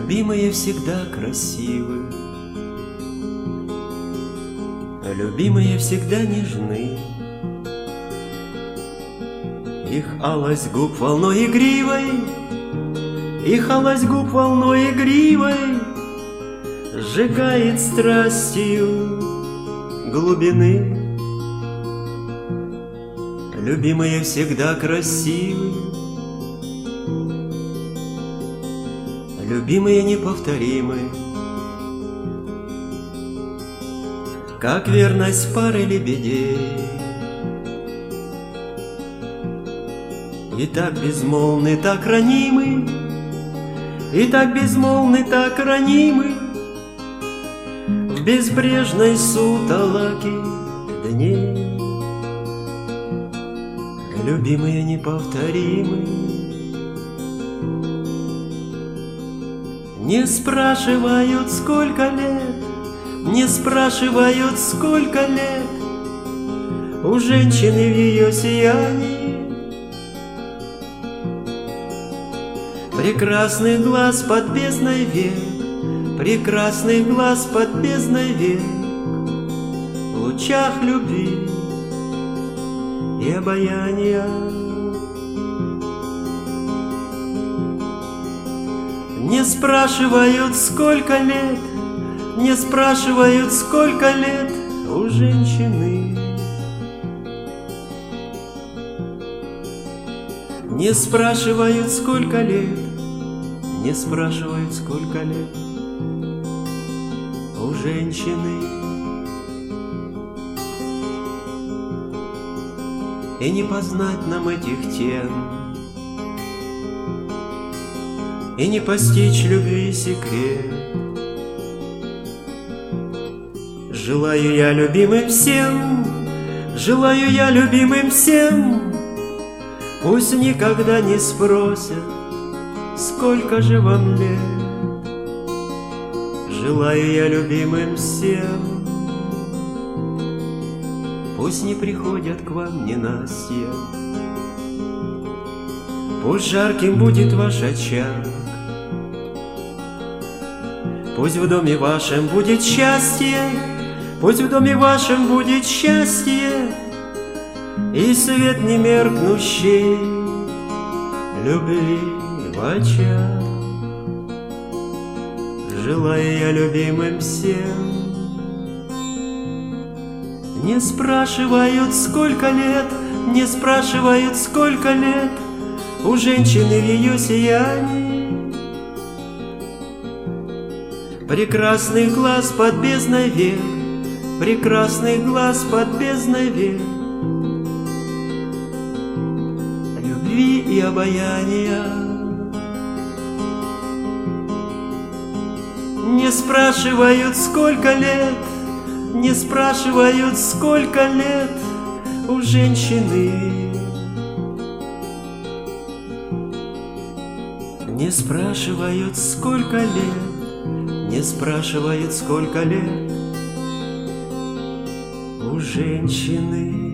Любимые всегда красивы, любимые всегда нежны. Их алость губ волной игривой, их алость губ волной игривой сжигает страстью глубины. Любимые всегда красивы, любимые неповторимы, как верность пары лебедей. И так безмолвны, так ранимы, и так безмолвны, так ранимы в безбрежной сутолоке дней. Любимые неповторимы. Не спрашивают, сколько лет, не спрашивают, сколько лет у женщины в ее сиянии. Прекрасный глаз под бездной век, прекрасный глаз под бездной век, в лучах любви и обаяния. Не спрашивают, сколько лет, не спрашивают, сколько лет у женщины. Не спрашивают, сколько лет, не спрашивают, сколько лет у женщины. И не познать нам этих тем, и не постичь любви секрет. Желаю я любимым всем, желаю я любимым всем, пусть никогда не спросят, сколько же вам лет. Желаю я любимым всем, пусть не приходят к вам ненастья, пусть жарким будет ваш очаг, пусть в доме вашем будет счастье, пусть в доме вашем будет счастье и свет немеркнущей любви в очах. Желаю я любимым всем. Не спрашивают, сколько лет, не спрашивают, сколько лет у женщины в ее сиянии. Прекрасный глаз под бездной век, прекрасный глаз под бездной век, любви и обаяния. Не спрашивают, сколько лет, не спрашивают, сколько лет у женщины. Не спрашивают, сколько лет, не спрашивают, сколько лет у женщины.